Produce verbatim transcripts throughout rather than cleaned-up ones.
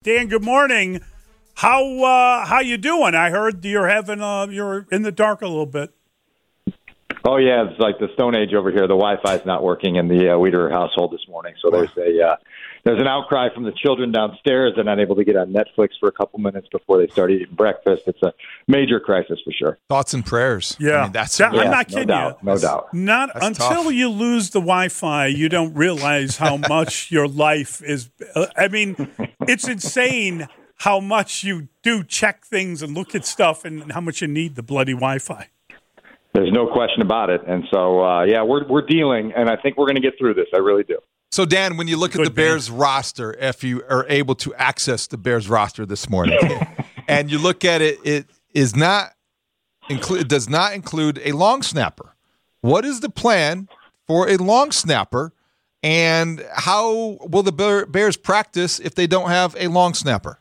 Dan, good morning. How uh, how you doing? I heard you're having uh, you're in the dark a little bit. Oh, yeah, it's like the Stone Age over here. The Wi-Fi is not working in the uh, Weider household this morning. So there's a uh, there's an outcry from the children downstairs. They're not able to get on Netflix for a couple minutes before they start eating breakfast. It's a major crisis for sure. Thoughts and prayers. Yeah, I mean, that's that, yeah, I'm not no kidding doubt, you. No doubt. Not That's until tough. you lose the Wi-Fi, you don't realize how much your life is. Uh, I mean, it's insane how much you do check things and look at stuff, and how much you need the bloody Wi-Fi. There's no question about it. And so, uh, yeah, we're we're dealing, and I think we're going to get through this. I really do. So, Dan, when you look Good at the Bears roster, if you are able to access the Bears roster this morning, and you look at it, it is not include it does not include a long snapper. What is the plan for a long snapper, and how will the Bear- Bears practice if they don't have a long snapper?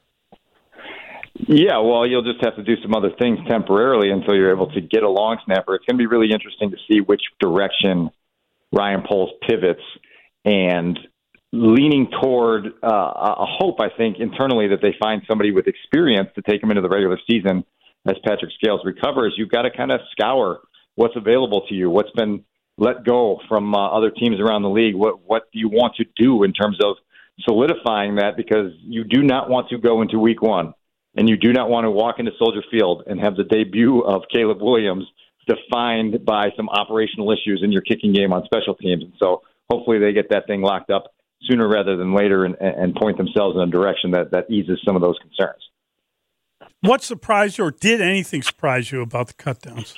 Yeah, well, you'll just have to do some other things temporarily until you're able to get a long snapper. It's going to be really interesting to see which direction Ryan Poles pivots, and leaning toward uh, a hope, I think, internally that they find somebody with experience to take them into the regular season as Patrick Scales recovers. You've got to kind of scour what's available to you, what's been let go from uh, other teams around the league. What what do you want to do in terms of solidifying that? Because you do not want to go into week one, and you do not want to walk into Soldier Field and have the debut of Caleb Williams defined by some operational issues in your kicking game on special teams. And so hopefully they get that thing locked up sooner rather than later, and, and point themselves in a direction that, that eases some of those concerns. What surprised you, or did anything surprise you about the cutdowns?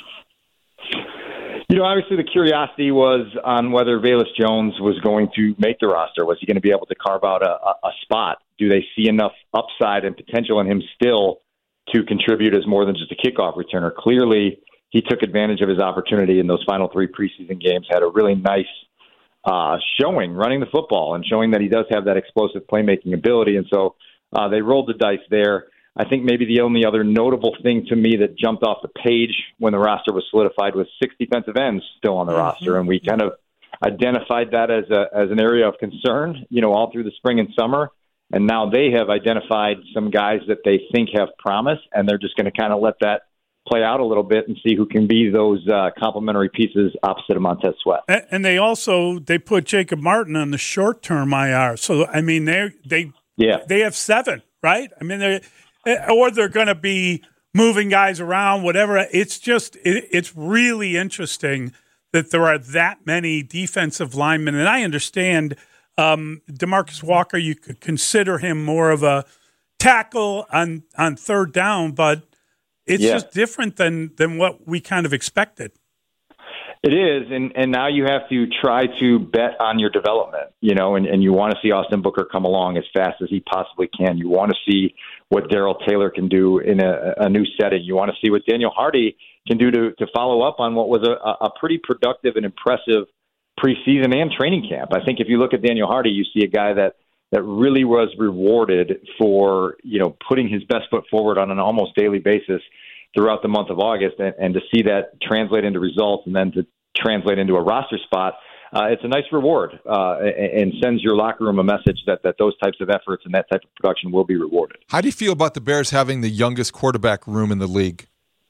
You know, obviously the curiosity was on whether Velus Jones was going to make the roster. Was he going to be able to carve out a, a spot? Do they see enough upside and potential in him still to contribute as more than just a kickoff returner? Clearly, he took advantage of his opportunity in those final three preseason games, had a really nice uh, showing running the football and showing that he does have that explosive playmaking ability. And so uh, they rolled the dice there. I think maybe the only other notable thing to me that jumped off the page when the roster was solidified was six defensive ends still on the mm-hmm. roster. And we kind of identified that as a as an area of concern, you know, all through the spring and summer. And now they have identified some guys that they think have promise, and they're just going to kind of let that play out a little bit and see who can be those uh, complementary pieces opposite of Montez Sweat. And, and they also they put Jacob Martin on the short term I R. So I mean they they yeah they have seven, right? I mean they or they're going to be moving guys around, whatever. It's just it, it's really interesting that there are that many defensive linemen, and I understand. Um, DeMarcus Walker, you could consider him more of a tackle on, on third down, but it's yeah. just different than, than what we kind of expected. It is, and, and now you have to try to bet on your development, you know, and, and you want to see Austin Booker come along as fast as he possibly can. You want to see what Darrell Taylor can do in a, a new setting. You want to see what Daniel Hardy can do to, to follow up on what was a, a pretty productive and impressive preseason and training camp. I think if you look at Daniel Hardy, you see a guy that, that really was rewarded for, you know, putting his best foot forward on an almost daily basis throughout the month of August, and, and to see that translate into results and then to translate into a roster spot. Uh, it's a nice reward uh, and, and sends your locker room a message that, that those types of efforts and that type of production will be rewarded. How do you feel about the Bears having the youngest quarterback room in the league?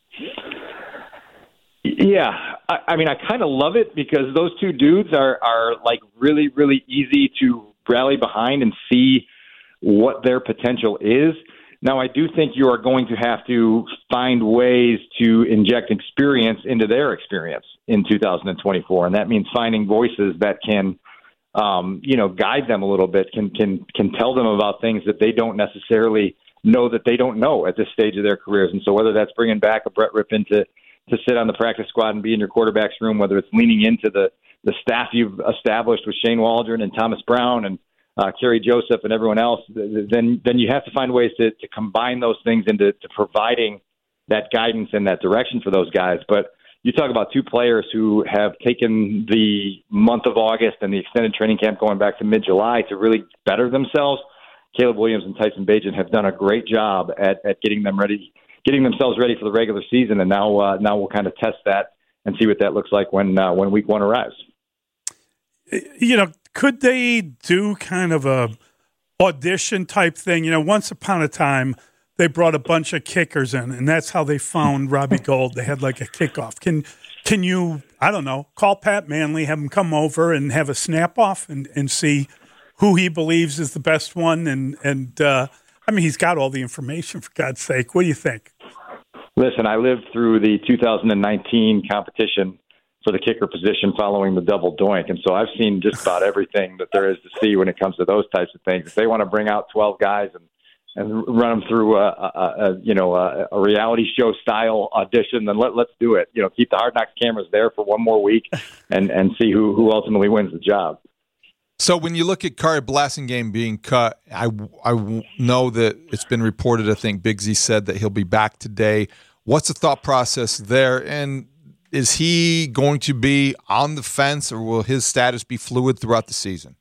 Yeah, I, I mean, I kind of love it because those two dudes are, are like really, really easy to rally behind and see what their potential is. Now, I do think you are going to have to find ways to inject experience into their experience in two thousand twenty-four, and that means finding voices that can, um, you know, guide them a little bit, can can can tell them about things that they don't necessarily know that they don't know at this stage of their careers. And so, whether that's bringing back a Brett Rippon to to sit on the practice squad and be in your quarterback's room, whether it's leaning into the the staff you've established with Shane Waldron and Thomas Brown and Uh, Kerry Joseph and everyone else, then then you have to find ways to, to combine those things into to providing that guidance and that direction for those guys. But you talk about two players who have taken the month of August and the extended training camp going back to mid-July to really better themselves. Caleb Williams and Tyson Bagent have done a great job at, at getting them ready, getting themselves ready for the regular season, and now uh, now we'll kind of test that and see what that looks like when uh, when week one arrives. You know, could they do kind of a audition type thing. You know, once upon a time, they brought a bunch of kickers in, and that's how they found Robbie Gould. They had like a kickoff. Can can you, I don't know, call Pat Manley, have him come over and have a snap-off and, and see who he believes is the best one? And, and uh, I mean, he's got all the information, for God's sake. What do you think? Listen, I lived through the two thousand nineteen competition for the kicker position following the double doink. And so I've seen just about everything that there is to see when it comes to those types of things. If they want to bring out twelve guys and, and run them through a, a, a you know, a, a reality show style audition, then let, let's do it. You know, keep the Hard Knocks cameras there for one more week and, and see who, who ultimately wins the job. So when you look at Kari Blasingame being cut, I, I know that it's been reported, I think Big Z said that he'll be back today. What's the thought process there? And is he going to be on the fence, or will his status be fluid throughout the season?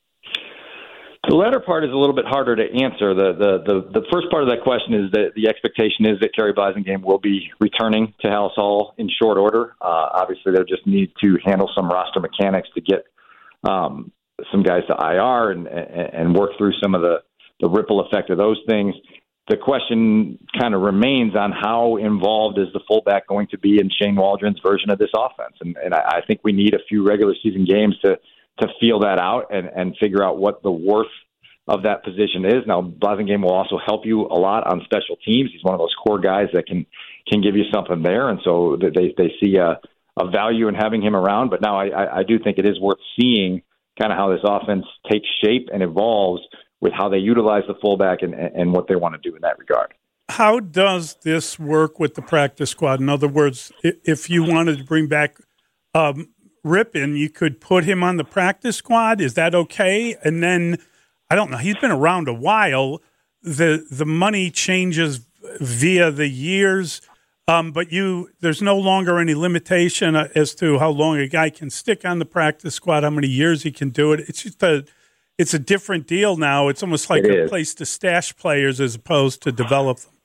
The latter part is a little bit harder to answer. The the the, the first part of that question is that the expectation is that Kari Blasingame will be returning to Halas Hall in short order. Uh, obviously, they'll just need to handle some roster mechanics to get um, some guys to I R and, and work through some of the, the ripple effect of those things. The question kind of remains on how involved is the fullback going to be in Shane Waldron's version of this offense. And, and I, I think we need a few regular season games to, to feel that out and, and figure out what the worth of that position is. Now, Blasingame will also help you a lot on special teams. He's one of those core guys that can, can give you something there. And so they, they see a, a value in having him around. But now I, I do think it is worth seeing kind of how this offense takes shape and evolves with how they utilize the fullback and, and what they want to do in that regard. How does this work with the practice squad? In other words, if you wanted to bring back um, Rypien, you could put him on the practice squad. Is that okay? And then, I don't know, he's been around a while. The the money changes via the years, um, but you there's no longer any limitation as to how long a guy can stick on the practice squad, how many years he can do it. It's just a It's a different deal now. It's almost like it a is. place to stash players as opposed to develop them.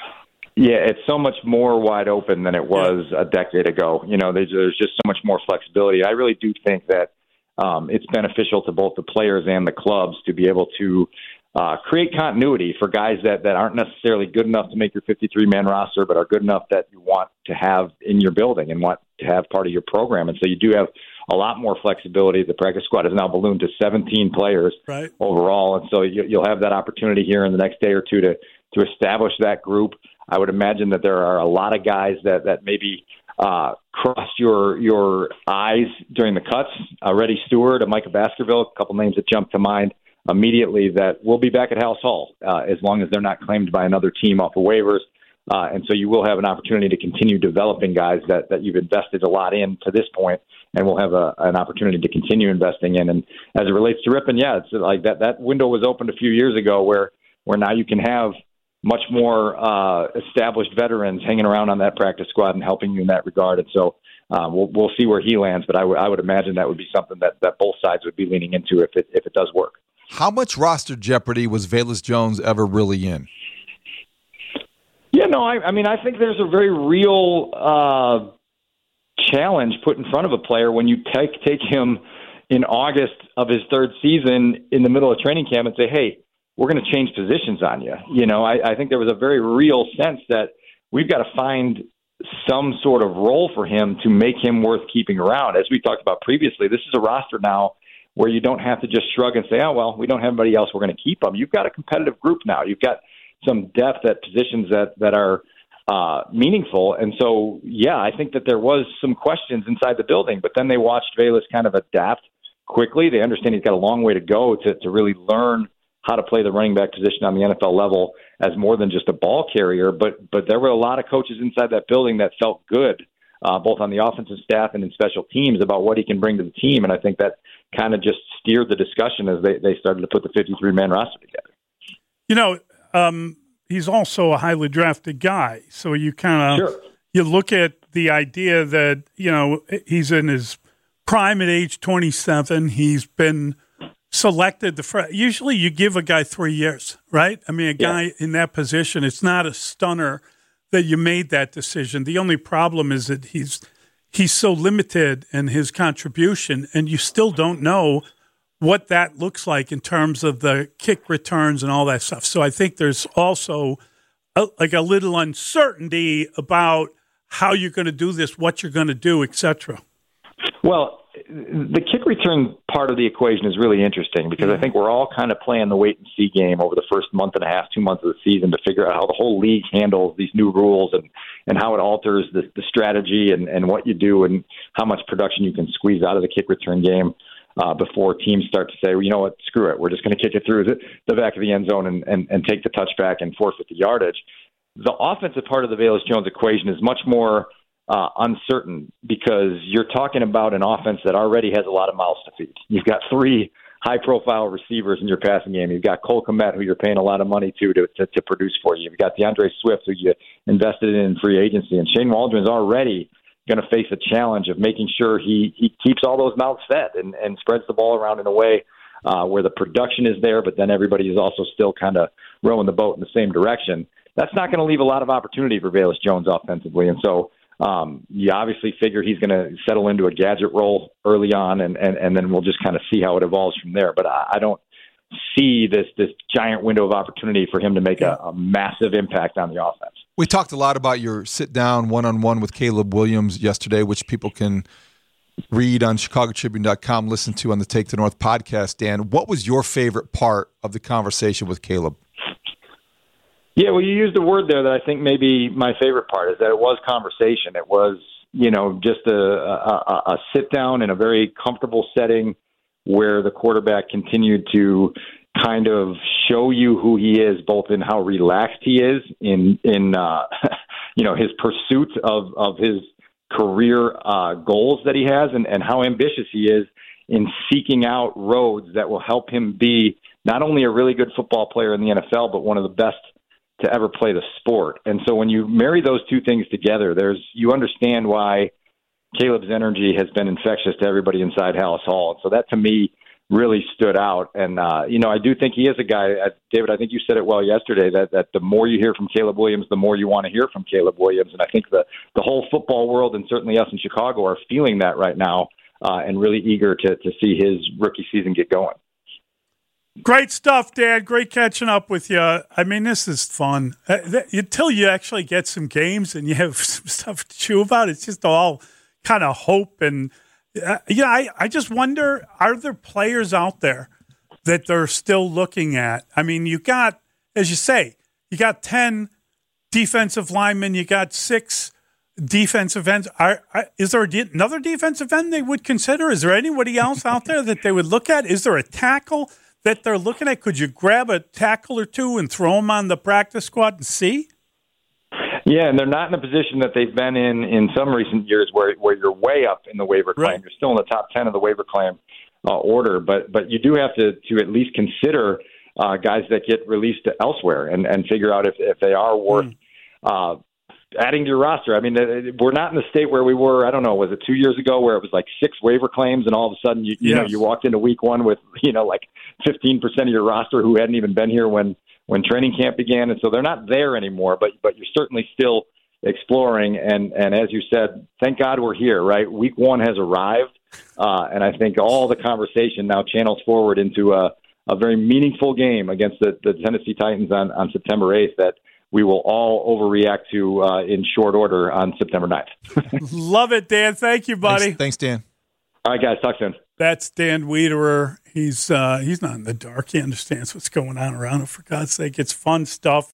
Yeah, it's so much more wide open than it was yeah. a decade ago. You know, there's, there's just so much more flexibility. I really do think that um, it's beneficial to both the players and the clubs to be able to uh, create continuity for guys that, that aren't necessarily good enough to make your fifty-three man roster, but are good enough that you want to have in your building and want to have part of your program. And so you do have a lot more flexibility. The practice squad has now ballooned to seventeen players right. overall. And so you, you'll have that opportunity here in the next day or two to, to establish that group. I would imagine that there are a lot of guys that, that maybe uh, crossed your your eyes during the cuts. Uh, Reddy Stewart, a Micah Baskerville, a couple names that jump to mind immediately that will be back at Halas Hall uh, as long as they're not claimed by another team off of waivers. Uh, and so you will have an opportunity to continue developing guys that, that you've invested a lot in to this point, and we'll have a, an opportunity to continue investing in. And as it relates to Rypien, yeah, it's like that, that window was opened a few years ago where, where now you can have much more uh, established veterans hanging around on that practice squad and helping you in that regard. And so um, we'll, we'll see where he lands, but I, w- I would imagine that would be something that, that both sides would be leaning into if it, if it does work. How much roster jeopardy was Velus Jones ever really in? Yeah, no, I, I mean, I think there's a very real uh, challenge put in front of a player when you take take him in August of his third season in the middle of training camp and say, hey, we're going to change positions on you. You know, I, I think there was a very real sense that we've got to find some sort of role for him to make him worth keeping around. As we talked about previously, this is a roster now where you don't have to just shrug and say, oh, well, we don't have anybody else, we're going to keep him. You've got a competitive group now. You've got some depth at positions that, that are uh, meaningful. And so, yeah, I think that there was some questions inside the building, but then they watched Velus kind of adapt quickly. They understand he's got a long way to go to, to really learn how to play the running back position on the N F L level as more than just a ball carrier. But but there were a lot of coaches inside that building that felt good, uh, both on the offensive staff and in special teams, about what he can bring to the team. And I think that kind of just steered the discussion as they, they started to put the fifty-three man roster together. You know, um, he's also a highly drafted guy. So you kind of, sure. you look at the idea that, you know, he's in his prime at age twenty-seven. He's been selected. The fr- Usually you give a guy three years, right? I mean, a guy yeah. in that position, it's not a stunner that you made that decision. The only problem is that he's he's so limited in his contribution, and you still don't know what that looks like in terms of the kick returns and all that stuff. So I think there's also a, like a little uncertainty about how you're going to do this, what you're going to do, et cetera. Well, the kick return part of the equation is really interesting because I think we're all kind of playing the wait-and-see game over the first month and a half, two months of the season to figure out how the whole league handles these new rules and, and how it alters the, the strategy and, and what you do and how much production you can squeeze out of the kick return game uh, before teams start to say, well, you know what, screw it. We're just going to kick it through the, the back of the end zone and, and, and take the touchback and forfeit the yardage. The offensive part of the Velus Jones equation is much more Uh, uncertain because you're talking about an offense that already has a lot of mouths to feed. You've got three high-profile receivers in your passing game. You've got Cole Kmet, who you're paying a lot of money to to, to, to produce for you. You've got DeAndre Swift, who you invested in in free agency. And Shane Waldron's already going to face a challenge of making sure he, he keeps all those mouths fed and, and spreads the ball around in a way uh, where the production is there, but then everybody is also still kind of rowing the boat in the same direction. That's not going to leave a lot of opportunity for Velus Jones offensively. And so Um, you obviously figure he's going to settle into a gadget role early on, and, and, and then we'll just kind of see how it evolves from there. But I, I don't see this this giant window of opportunity for him to make a, a massive impact on the offense. We talked a lot about your sit-down one-on-one with Caleb Williams yesterday, which people can read on Chicago Tribune dot com, listen to on the Take the North podcast. Dan, what was your favorite part of the conversation with Caleb? Yeah, well, you used a word there that I think may be my favorite part, is that it was conversation. It was, you know, just a, a, a sit down in a very comfortable setting where the quarterback continued to kind of show you who he is, both in how relaxed he is in, in uh, you know, his pursuit of, of his career uh, goals that he has and, and how ambitious he is in seeking out roads that will help him be not only a really good football player in the N F L, but one of the best to ever play the sport. And so when you marry those two things together, there's you understand why Caleb's energy has been infectious to everybody inside Halas Hall. And so that to me really stood out. And, uh, you know, I do think he is a guy, uh, David, I think you said it well yesterday, that, that the more you hear from Caleb Williams, the more you want to hear from Caleb Williams. And I think the, the whole football world and certainly us in Chicago are feeling that right now uh, and really eager to, to see his rookie season get going. Great stuff, Dad. Great catching up with you. I mean, this is fun. Uh, th- until you actually get some games and you have some stuff to chew about, it's just all kind of hope. And, uh, yeah, I, I just wonder, are there players out there that they're still looking at? I mean, you got, as you say, you got ten defensive linemen, you got six defensive ends. Are, are, is there de- another defensive end they would consider? Is there anybody else out there that they would look at? Is there a tackle that they're looking at? Could you grab a tackle or two and throw them on the practice squad and see? Yeah, and they're not in a position that they've been in in some recent years where where you're way up in the waiver claim. Right. You're still in the top ten of the waiver claim uh, order, but but you do have to, to at least consider uh, guys that get released elsewhere and, and figure out if, if they are worth mm. uh, adding to your roster. I mean, we're not in the state where we were, I don't know, was it two years ago where it was like six waiver claims and all of a sudden, you, you yes. know, you walked into week one with, you know, like fifteen percent of your roster who hadn't even been here when, when training camp began. And so they're not there anymore, but, but you're certainly still exploring. And, and as you said, thank God we're here, right? Week one has arrived. Uh, and I think all the conversation now channels forward into a, a very meaningful game against the, the Tennessee Titans on, on September eighth that we will all overreact to uh, in short order on September ninth. Love it, Dan. Thank you, buddy. Thanks, thanks, Dan. All right, guys. Talk soon. That's Dan Wiederer. He's uh, he's not in the dark. He understands what's going on around him. For God's sake, it's fun stuff.